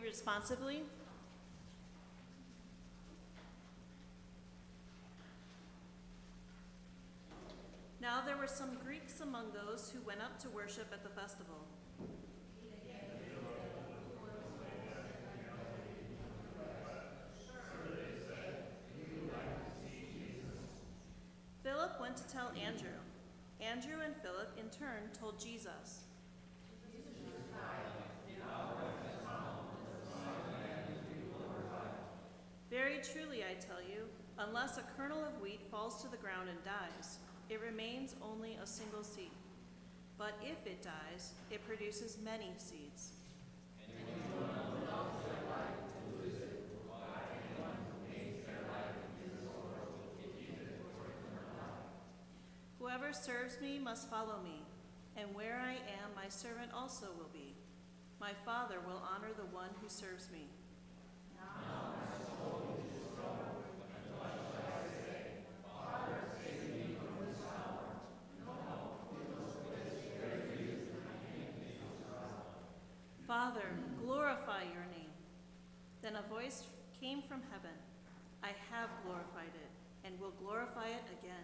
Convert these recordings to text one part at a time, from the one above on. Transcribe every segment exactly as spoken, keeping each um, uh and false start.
responsibly? Now there were some Greeks among those who went up to worship at the festival. Philip went to tell Andrew. Andrew and Philip in turn told Jesus. Very truly, I tell you, unless a kernel of wheat falls to the ground and dies, it remains only a single seed. But if it dies, it produces many seeds. Whoever serves me must follow me, and where I am, my servant also will be. My Father will honor the one who serves me. Now my soul is troubled, and what shall I say? Father, save me from this hour. No, it was for this very reason I came to you. Father, glorify your name. Then a voice came from heaven. I have glorified it, and will glorify it again.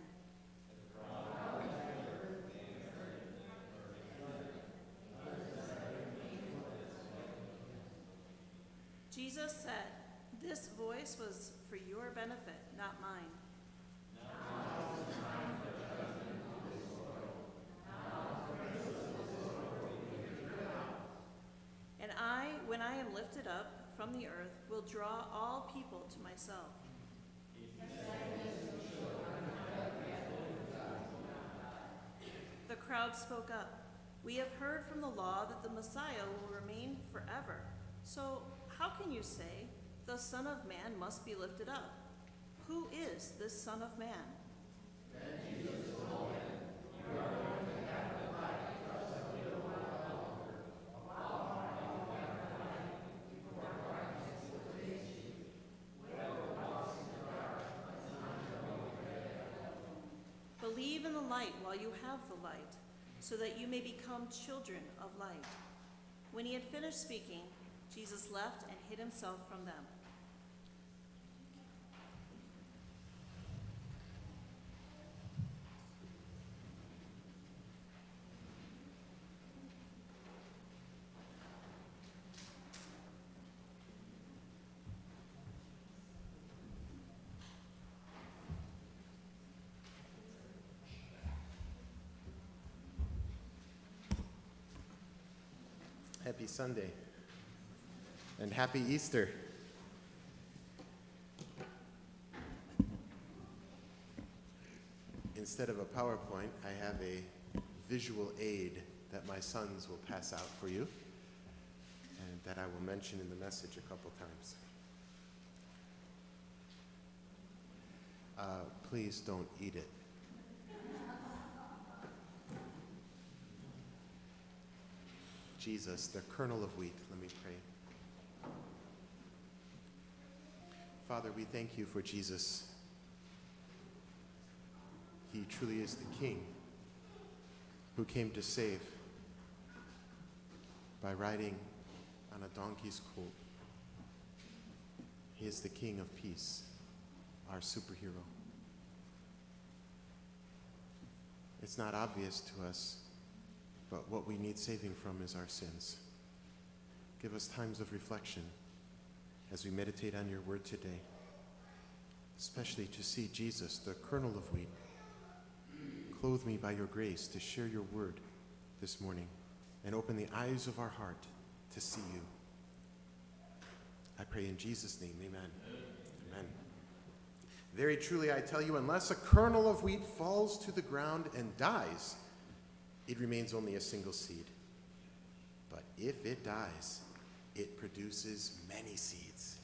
Jesus said, "This voice was for your benefit, not mine." Now is the time for judgment on this world. Now the prince of this world will be driven out. And I, when I am lifted up from the earth, will draw all people to myself. The crowd spoke up. We have heard from the law that the Messiah will remain forever. So how can you say, the Son of Man must be lifted up? Who is this Son of Man? Then Jesus told him, you are going to have to fight just a little while longer. While I am night before darkness will taste you. Whoever walks in the dark must not know the day. Believe in the light while you have the light, so that you may become children of light. When he had finished speaking, Jesus left and hid himself from them. Happy Sunday. And happy Easter. Instead of a PowerPoint, I have a visual aid that my sons will pass out for you, and that I will mention in the message a couple times. Uh, please don't eat it. Jesus, the kernel of wheat, let me pray. Father, we thank you for Jesus. He truly is the King who came to save by riding on a donkey's colt. He is the King of peace, our superhero. It's not obvious to us, but what we need saving from is our sins. Give us times of reflection as we meditate on your word today, especially to see Jesus, the kernel of wheat. Clothe me by your grace to share your word this morning and open the eyes of our heart to see you. I pray in Jesus' name, amen. Amen. Very truly, I tell you, unless a kernel of wheat falls to the ground and dies, it remains only a single seed. But if it dies, it produces many seeds.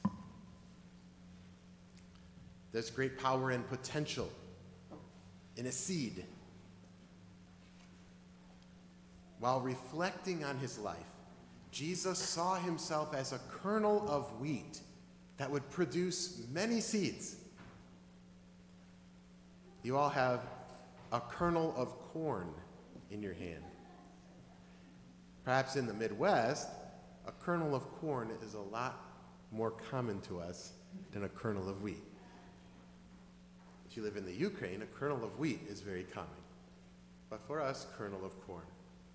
There's great power and potential in a seed. While reflecting on his life, Jesus saw himself as a kernel of wheat that would produce many seeds. You all have a kernel of corn in your hand. Perhaps in the Midwest, a kernel of corn is a lot more common to us than a kernel of wheat. If you live in the Ukraine, a kernel of wheat is very common. But for us, kernel of corn.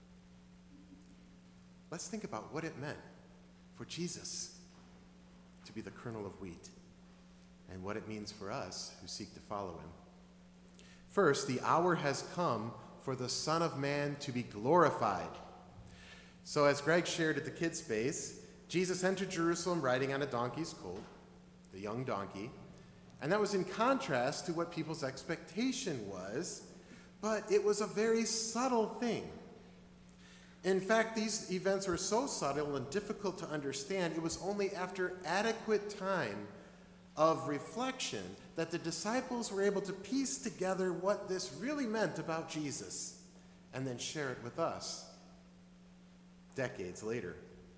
Let's think about what it meant for Jesus to be the kernel of wheat and what it means for us who seek to follow him. First, the hour has come for the Son of Man to be glorified. So as Greg shared at the kids' space, Jesus entered Jerusalem riding on a donkey's colt, the young donkey, and that was in contrast to what people's expectation was, but it was a very subtle thing. In fact, these events were so subtle and difficult to understand, it was only after adequate time of reflection that the disciples were able to piece together what this really meant about Jesus and then share it with us decades later.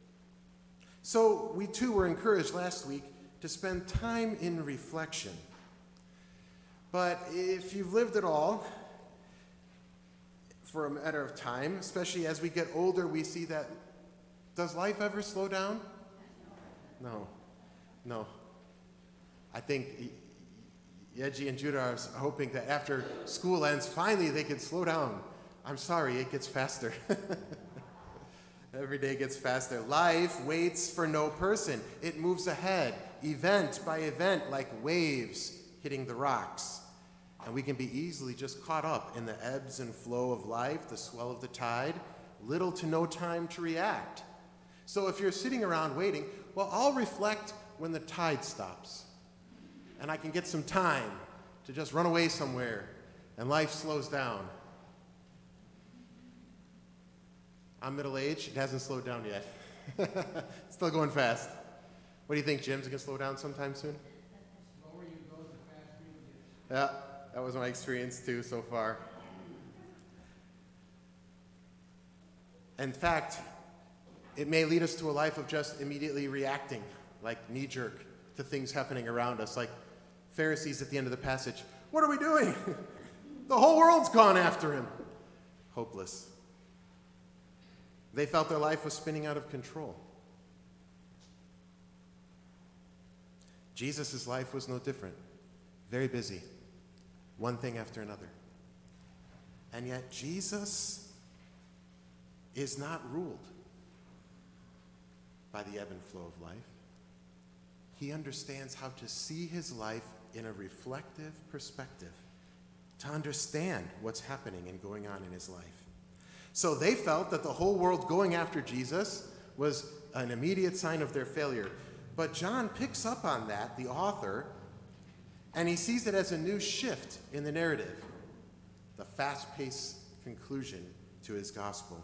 So we too were encouraged last week to spend time in reflection. But if you've lived at all, for a matter of time, especially as we get older, we see that, does life ever slow down? No, no. I think Yeji and Judah are hoping that after school ends, finally they can slow down. I'm sorry, it gets faster. Every day gets faster. Life waits for no person. It moves ahead, event by event, like waves hitting the rocks. And we can be easily just caught up in the ebbs and flow of life, the swell of the tide, little to no time to react. So if you're sitting around waiting, well, I'll reflect when the tide stops. And I can get some time to just run away somewhere, and life slows down. I'm middle-aged. It hasn't slowed down yet. It's still going fast. What do you think, Jim? Is it going to slow down sometime soon? The slower you go, the faster you get. Yeah, that was my experience too so far. In fact, it may lead us to a life of just immediately reacting, like knee-jerk, to things happening around us, like Pharisees at the end of the passage. What are we doing? The whole world's gone after him. Hopeless. They felt their life was spinning out of control. Jesus' life was no different. Very busy. One thing after another. And yet Jesus is not ruled by the ebb and flow of life. He understands how to see his life in a reflective perspective, to understand what's happening and going on in his life. So they felt that the whole world going after Jesus was an immediate sign of their failure. But John picks up on that, the author, and he sees it as a new shift in the narrative, the fast-paced conclusion to his gospel.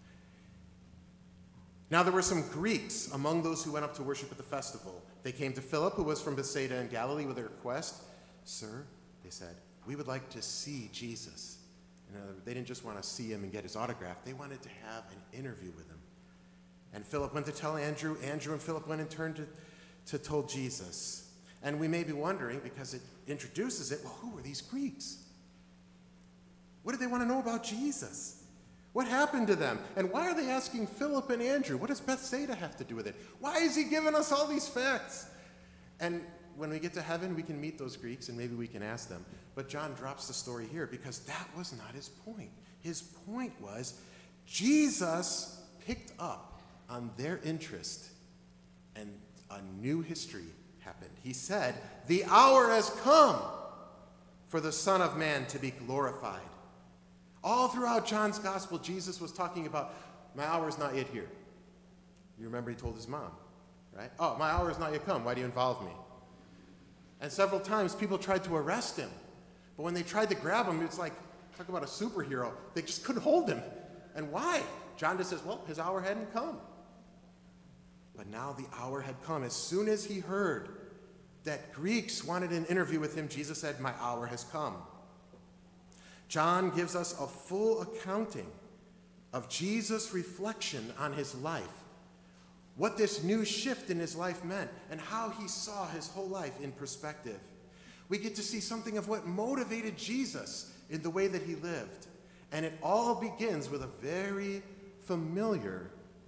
Now there were some Greeks among those who went up to worship at the festival. They came to Philip, who was from Bethsaida in Galilee, with a request. Sir, they said, we would like to see Jesus. You know, they didn't just want to see him and get his autograph. They wanted to have an interview with him. And Philip went to tell Andrew. Andrew and Philip went and turned to, to told Jesus. And we may be wondering, because it introduces it, well, who are these Greeks? What do they want to know about Jesus? What happened to them? And why are they asking Philip and Andrew? What does Bethsaida have to do with it? Why is he giving us all these facts? And when we get to heaven, we can meet those Greeks and maybe we can ask them. But John drops the story here because that was not his point. His point was Jesus picked up on their interest and a new history happened. He said, the hour has come for the Son of Man to be glorified. All throughout John's gospel, Jesus was talking about, my hour is not yet here. You remember he told his mom, right? Oh, my hour is not yet come. Why do you involve me? And several times people tried to arrest him. But when they tried to grab him, it's like, talk about a superhero. They just couldn't hold him. And why? John just says, well, his hour hadn't come. But now the hour had come. As soon as he heard that Greeks wanted an interview with him, Jesus said, my hour has come. John gives us a full accounting of Jesus' reflection on his life, what this new shift in his life meant, and how he saw his whole life in perspective. We get to see something of what motivated Jesus in the way that he lived. And it all begins with a very familiar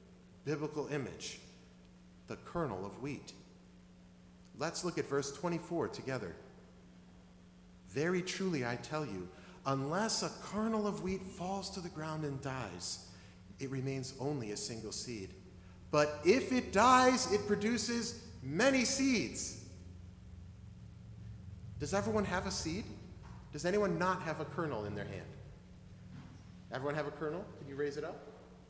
biblical image, the kernel of wheat. Let's look at verse twenty-four together. Very truly I tell you, unless a kernel of wheat falls to the ground and dies, it remains only a single seed. But if it dies, it produces many seeds. Does everyone have a seed? Does anyone not have a kernel in their hand? Everyone have a kernel? Can you raise it up?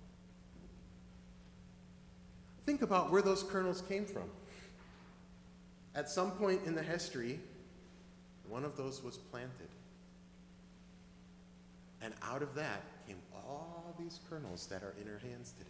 Think about where those kernels came from. At some point in the history, one of those was planted. And out of that came all these kernels that are in our hands today.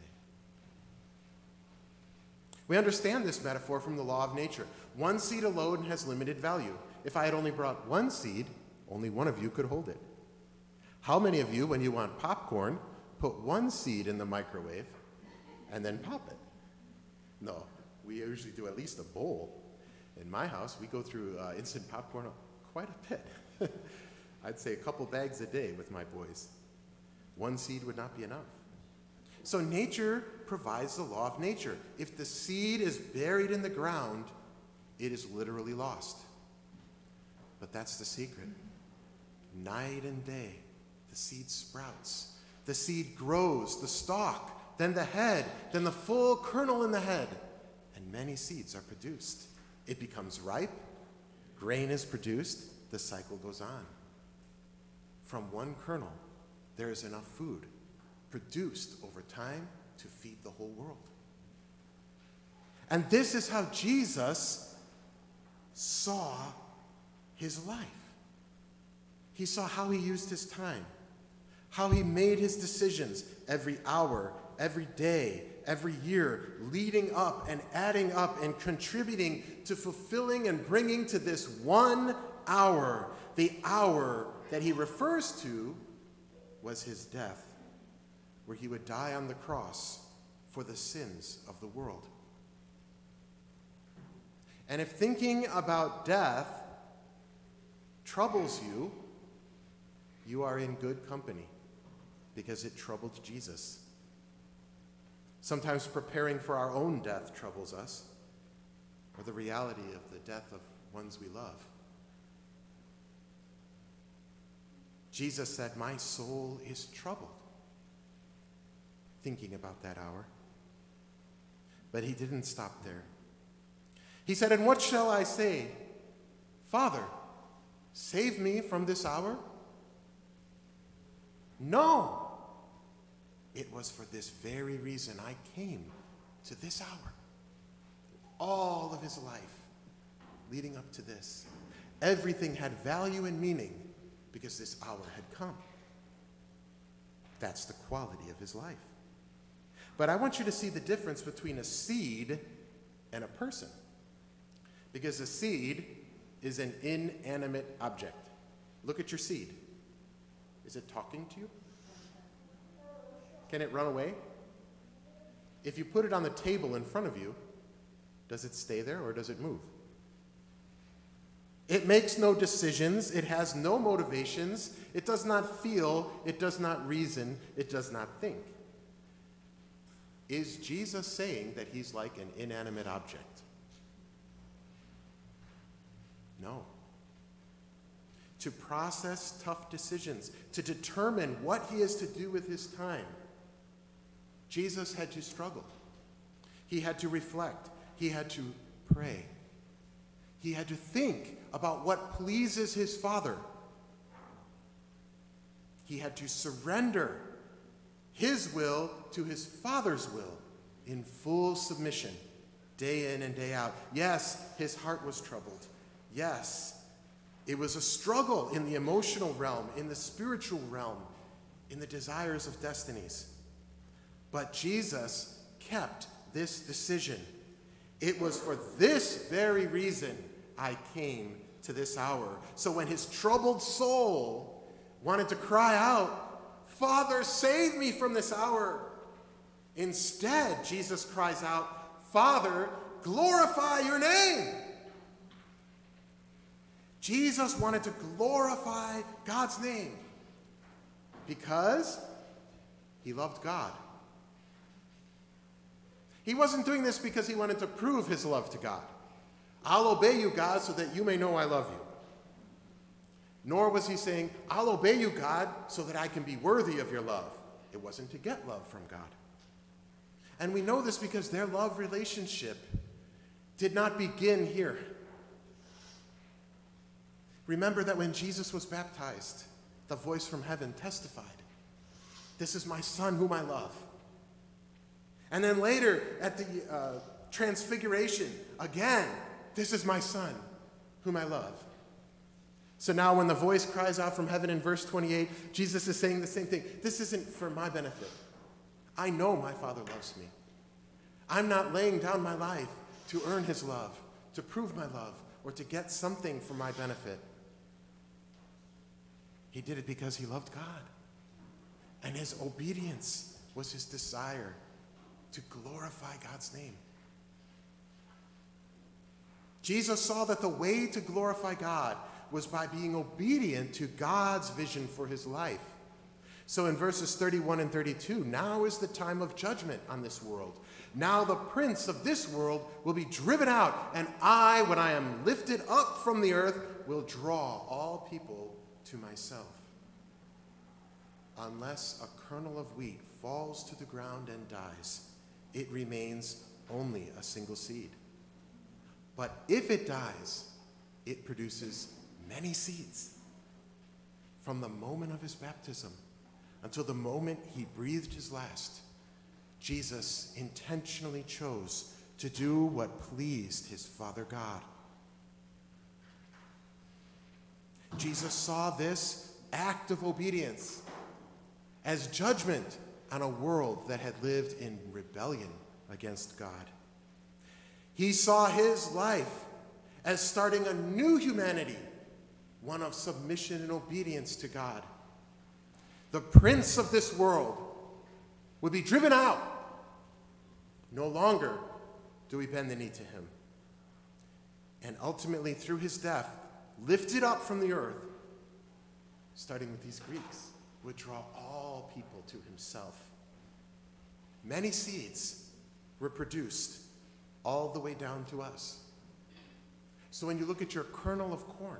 We understand this metaphor from the law of nature. One seed alone has limited value. If I had only brought one seed, only one of you could hold it. How many of you, when you want popcorn, put one seed in the microwave and then pop it? No, we usually do at least a bowl. In my house, we go through uh, instant popcorn quite a bit. I'd say a couple bags a day with my boys. One seed would not be enough. So nature provides the law of nature. If the seed is buried in the ground, it is literally lost. But that's the secret. Night and day, the seed sprouts. The seed grows, the stalk, then the head, then the full kernel in the head, and many seeds are produced. It becomes ripe, grain is produced, the cycle goes on. From one kernel, there is enough food produced over time to feed the whole world. And this is how Jesus saw his life. He saw how he used his time, how he made his decisions every hour, every day, every year, leading up and adding up and contributing to fulfilling and bringing to this one hour. The hour that he refers to was his death, where he would die on the cross for the sins of the world. And if thinking about death troubles you, you are in good company, because it troubled Jesus. Sometimes preparing for our own death troubles us, or the reality of the death of ones we love. Jesus said, "My soul is troubled," thinking about that hour. But he didn't stop there. He said, "And what shall I say? Father, save me from this hour?" No. It was for this very reason I came to this hour. All of his life leading up to this, everything had value and meaning because this hour had come. That's the quality of his life. But I want you to see the difference between a seed and a person. Because a seed is an inanimate object. Look at your seed. Is it talking to you? Can it run away? If you put it on the table in front of you, does it stay there or does it move? It makes no decisions. It has no motivations. It does not feel. It does not reason. It does not think. Is Jesus saying that he's like an inanimate object? No. To process tough decisions, to determine what he is to do with his time, Jesus had to struggle. He had to reflect. He had to pray. He had to think about what pleases his Father. He had to surrender his will to his Father's will in full submission, day in and day out. Yes, his heart was troubled. Yes, it was a struggle in the emotional realm, in the spiritual realm, in the desires of destinies. But Jesus kept this decision. It was for this very reason I came to this hour. So when his troubled soul wanted to cry out, "Father, save me from this hour," instead, Jesus cries out, "Father, glorify your name." Jesus wanted to glorify God's name because he loved God. He wasn't doing this because he wanted to prove his love to God. I'll obey you, God, so that you may know I love you. Nor was he saying, I'll obey you, God, so that I can be worthy of your love. It wasn't to get love from God. And we know this because their love relationship did not begin here. Remember that when Jesus was baptized, the voice from heaven testified, this is my son whom I love. And then later at the uh, transfiguration, again, this is my son whom I love. So now when the voice cries out from heaven in verse twenty-eight, Jesus is saying the same thing. This isn't for my benefit. I know my Father loves me. I'm not laying down my life to earn his love, to prove my love, or to get something for my benefit. He did it because he loved God. And his obedience was his desire to glorify God's name. Jesus saw that the way to glorify God was by being obedient to God's vision for his life. So in verses thirty-one and thirty-two, now is the time of judgment on this world. Now the prince of this world will be driven out, and I, when I am lifted up from the earth, will draw all people to myself. Unless a kernel of wheat falls to the ground and dies, it remains only a single seed. But if it dies, it produces many seeds. From the moment of his baptism until the moment he breathed his last, Jesus intentionally chose to do what pleased his Father God. Jesus saw this act of obedience as judgment on a world that had lived in rebellion against God. He saw his life as starting a new humanity, one of submission and obedience to God. The prince of this world would be driven out. No longer do we bend the knee to him. And ultimately, through his death, lifted up from the earth, starting with these Greeks, would draw all people to himself. Many seeds were produced all the way down to us. So when you look at your kernel of corn,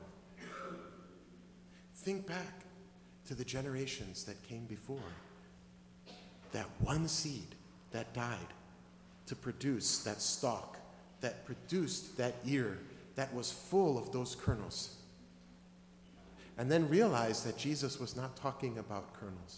think back to the generations that came before. That one seed that died to produce that stalk, that produced that ear that was full of those kernels. And then realize that Jesus was not talking about kernels.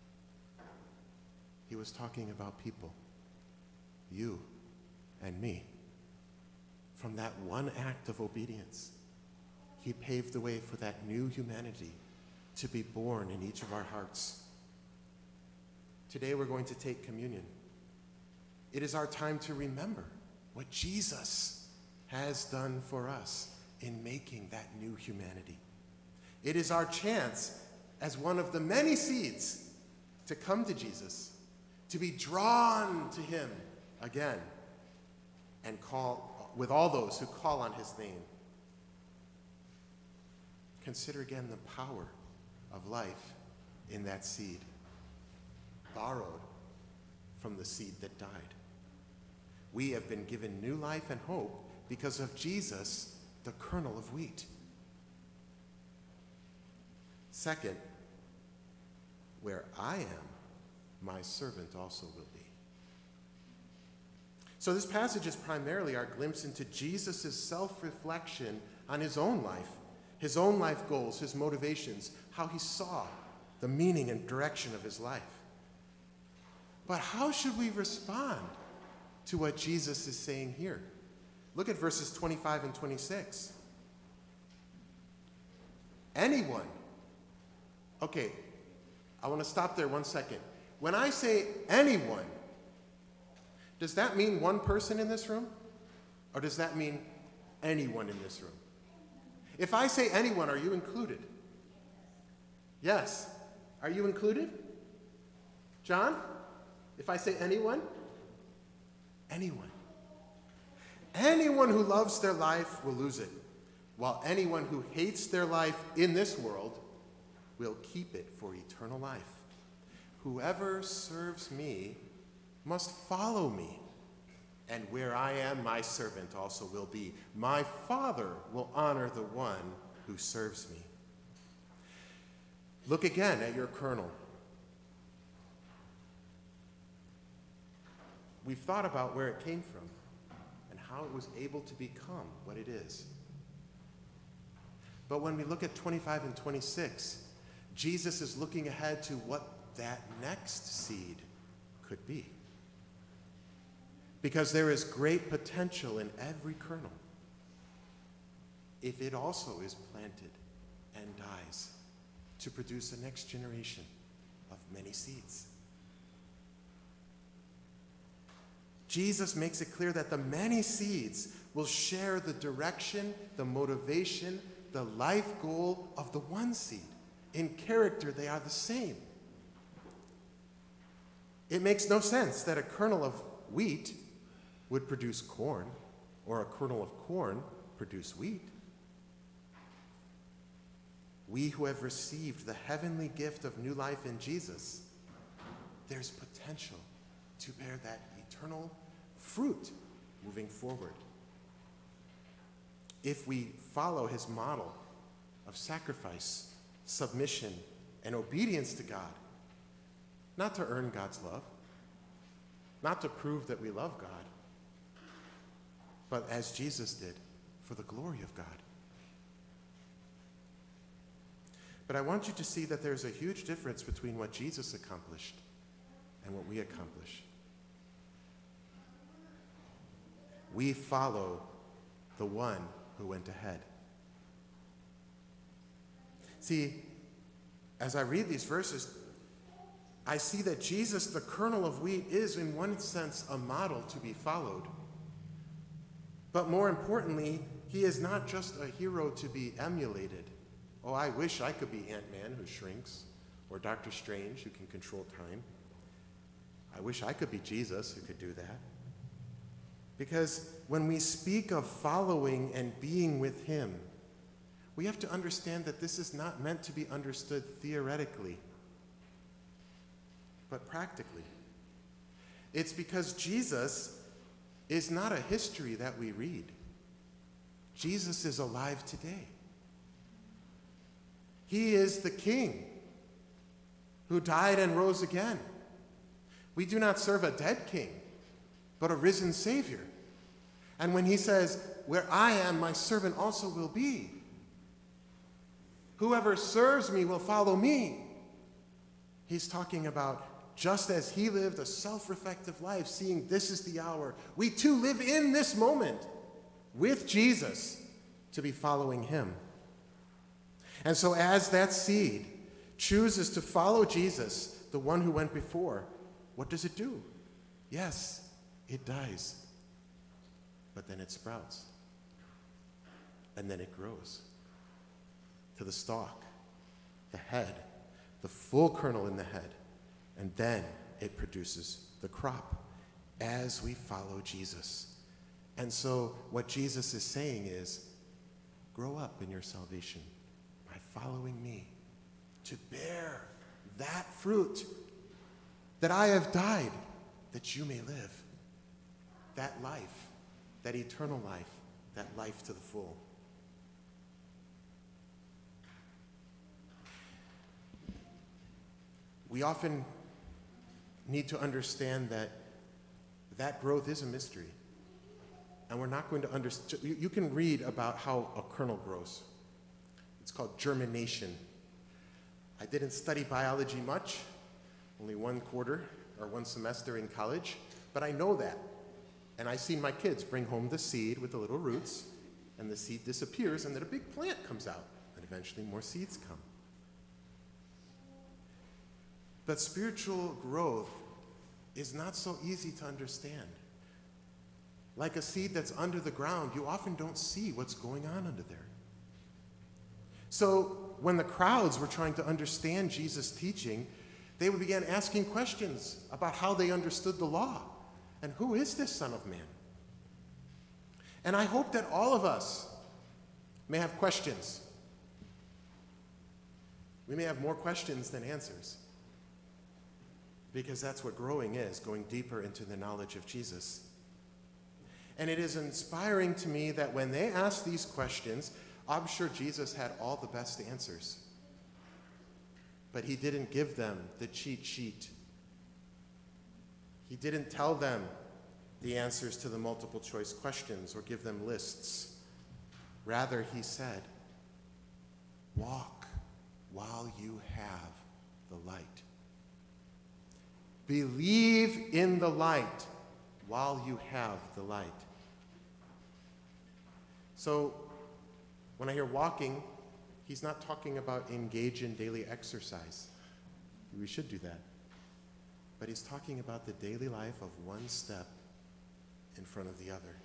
He was talking about people, you and me. From that one act of obedience, he paved the way for that new humanity to be born in each of our hearts. Today we're going to take communion. It is our time to remember what Jesus has done for us in making that new humanity. It is our chance, as one of the many seeds, to come to Jesus, to be drawn to him again, and call with all those who call on his name. Consider again the power of life in that seed, borrowed from the seed that died. We have been given new life and hope because of Jesus, the kernel of wheat. Second, where I am, my servant also will be. So this passage is primarily our glimpse into Jesus' self-reflection on his own life, his own life goals, his motivations, how he saw the meaning and direction of his life. But how should we respond to what Jesus is saying here? Look at verses twenty-five and twenty-six. Anyone. Okay, I want to stop there one second. When I say anyone, does that mean one person in this room? Or does that mean anyone in this room? If I say anyone, are you included? Yes. Are you included? John? If I say anyone? Anyone. Anyone who loves their life will lose it, while anyone who hates their life in this world will keep it for eternal life. Whoever serves me must follow me, And where I am, my servant also will be. My Father will honor the one who serves me. Look again at your kernel. We've thought about where it came from and how it was able to become what it is. But when we look at twenty-five and twenty-six, Jesus is looking ahead to what that next seed could be. Because there is great potential in every kernel if it also is planted and dies to produce a next generation of many seeds. Jesus makes it clear that the many seeds will share the direction, the motivation, the life goal of the one seed. In character, they are the same. It makes no sense that a kernel of wheat would produce corn, or a kernel of corn produce wheat. We who have received the heavenly gift of new life in Jesus, there's potential to bear that eternal fruit moving forward. If we follow his model of sacrifice, submission, and obedience to God, not to earn God's love, not to prove that we love God, but as Jesus did, for the glory of God. But I want you to see that there's a huge difference between what Jesus accomplished and what we accomplish. We follow the one who went ahead. See, as I read these verses, I see that Jesus, the kernel of wheat, is in one sense a model to be followed. But more importantly, he is not just a hero to be emulated. Oh, I wish I could be Ant-Man who shrinks, or Doctor Strange who can control time. I wish I could be Jesus who could do that. Because when we speak of following and being with him, we have to understand that this is not meant to be understood theoretically, but practically. It's because Jesus is not a history that we read. Jesus is alive today. He is the King who died and rose again. We do not serve a dead king, but a risen Savior. And when he says, where I am, my servant also will be. Whoever serves me will follow me. He's talking about just as he lived a self-reflective life, seeing this is the hour, we too live in this moment with Jesus to be following him. And so as that seed chooses to follow Jesus, the one who went before, what does it do? Yes, it dies. But then it sprouts. And then it grows to the stalk, the head, the full kernel in the head. And then it produces the crop as we follow Jesus. And so what Jesus is saying is, grow up in your salvation by following me to bear that fruit that I have died that you may live. That life, that eternal life, that life to the full. We often need to understand that that growth is a mystery. And we're not going to understand. You can read about how a kernel grows. It's called germination. I didn't study biology much, only one quarter or one semester in college, but I know that. And I've seen my kids bring home the seed with the little roots, and the seed disappears, and then a big plant comes out, and eventually more seeds come. But spiritual growth is not so easy to understand. Like a seed that's under the ground, you often don't see what's going on under there. So when the crowds were trying to understand Jesus' teaching, they began asking questions about how they understood the law. And who is this Son of Man? And I hope that all of us may have questions. We may have more questions than answers. Because that's what growing is, going deeper into the knowledge of Jesus. And it is inspiring to me that when they asked these questions, I'm sure Jesus had all the best answers. But he didn't give them the cheat sheet. He didn't tell them the answers to the multiple choice questions or give them lists. Rather, he said, walk while you have the light. Believe in the light while you have the light. So, when I hear walking, he's not talking about engage in daily exercise. We should do that. But he's talking about the daily life of one step in front of the other.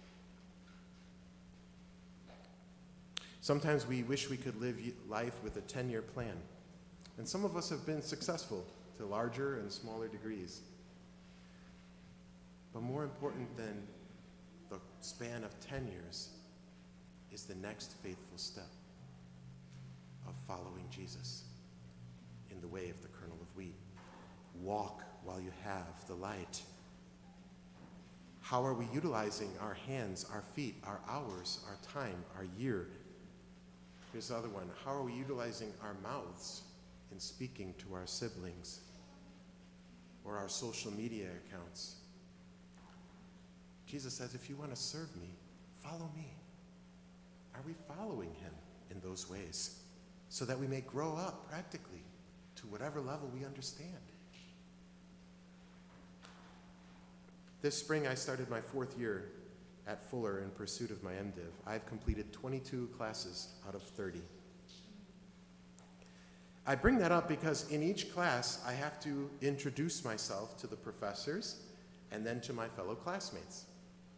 Sometimes we wish we could live life with a ten-year plan. And some of us have been successful to larger and smaller degrees. But more important than the span of ten years is the next faithful step of following Jesus in the way of the kernel of wheat. Walk while you have the light. How are we utilizing our hands, our feet, our hours, our time, our year? Here's the other one. How are we utilizing our mouths in speaking to our siblings or our social media accounts? Jesus says, if you want to serve me, follow me. Are we following him in those ways so that we may grow up practically to whatever level we understand? This spring, I started my fourth year at Fuller in pursuit of my MDiv. I've completed twenty-two classes out of thirty. I bring that up because in each class, I have to introduce myself to the professors and then to my fellow classmates.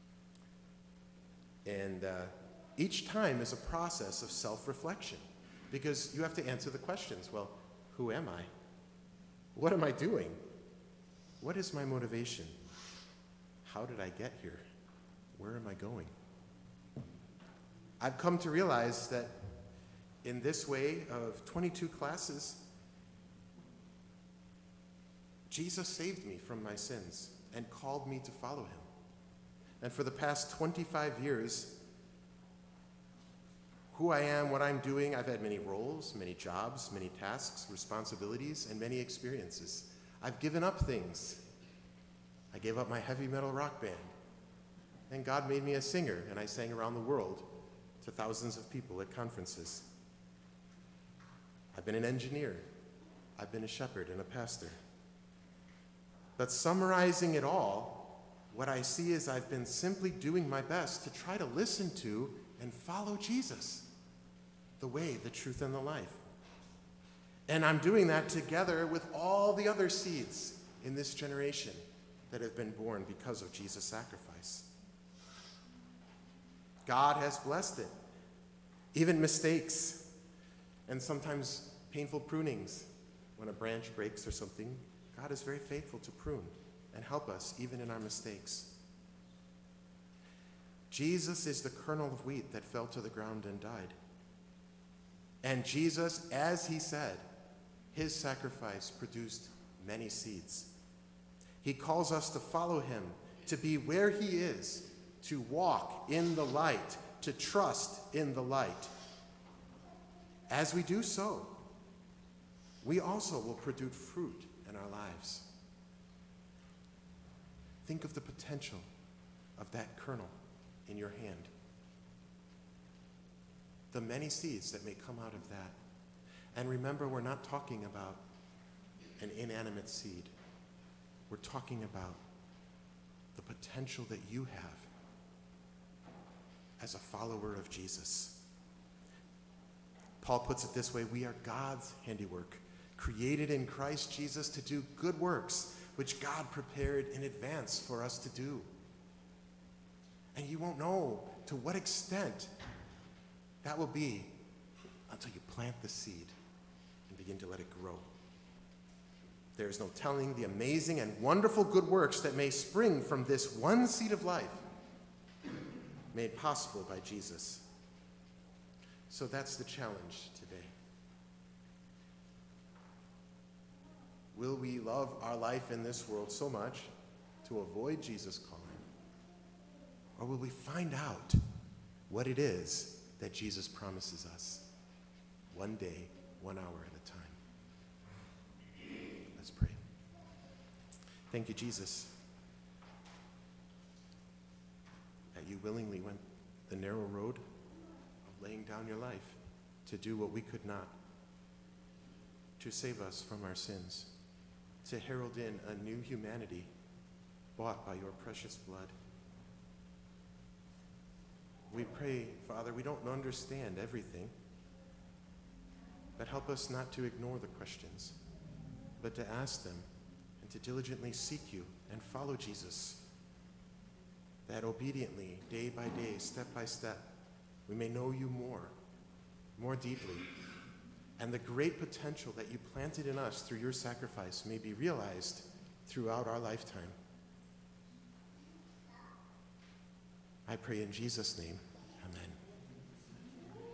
And uh, each time is a process of self-reflection because you have to answer the questions. Well, who am I? What am I doing? What is my motivation? How did I get here? Where am I going? I've come to realize that in this way of twenty-two classes, Jesus saved me from my sins and called me to follow him. And for the past twenty-five years, who I am, what I'm doing, I've had many roles, many jobs, many tasks, responsibilities, and many experiences. I've given up things. I gave up my heavy metal rock band. And God made me a singer, and I sang around the world to thousands of people at conferences. I've been an engineer. I've been a shepherd and a pastor. But summarizing it all, what I see is I've been simply doing my best to try to listen to and follow Jesus, the way, the truth, and the life. And I'm doing that together with all the other seeds in this generation that have been born because of Jesus' sacrifice. God has blessed it. Even mistakes and sometimes painful prunings. When a branch breaks or something, God is very faithful to prune and help us even in our mistakes. Jesus is the kernel of wheat that fell to the ground and died. And Jesus, as he said, his sacrifice produced many seeds. He calls us to follow him, to be where he is, to walk in the light, to trust in the light. As we do so, we also will produce fruit in our lives. Think of the potential of that kernel in your hand. The many seeds that may come out of that. And remember, we're not talking about an inanimate seed. We're talking about the potential that you have as a follower of Jesus. Paul puts it this way: we are God's handiwork, created in Christ Jesus to do good works, which God prepared in advance for us to do. And you won't know to what extent that will be until you plant the seed and begin to let it grow. There is no telling the amazing and wonderful good works that may spring from this one seed of life, made possible by Jesus. So that's the challenge today. Will we love our life in this world so much to avoid Jesus' calling? Or Or will we find out what it is that Jesus promises us? One day, one hour at a time. Let's pray. Thank you, Jesus, that you willingly went the narrow road of laying down your life to do what we could not, to save us from our sins, to herald in a new humanity bought by your precious blood. We pray, Father, we don't understand everything, but help us not to ignore the questions, but to ask them and to diligently seek you and follow Jesus, that obediently, day by day, step by step, we may know you more, more deeply, and the great potential that you planted in us through your sacrifice may be realized throughout our lifetime. I pray in Jesus' name.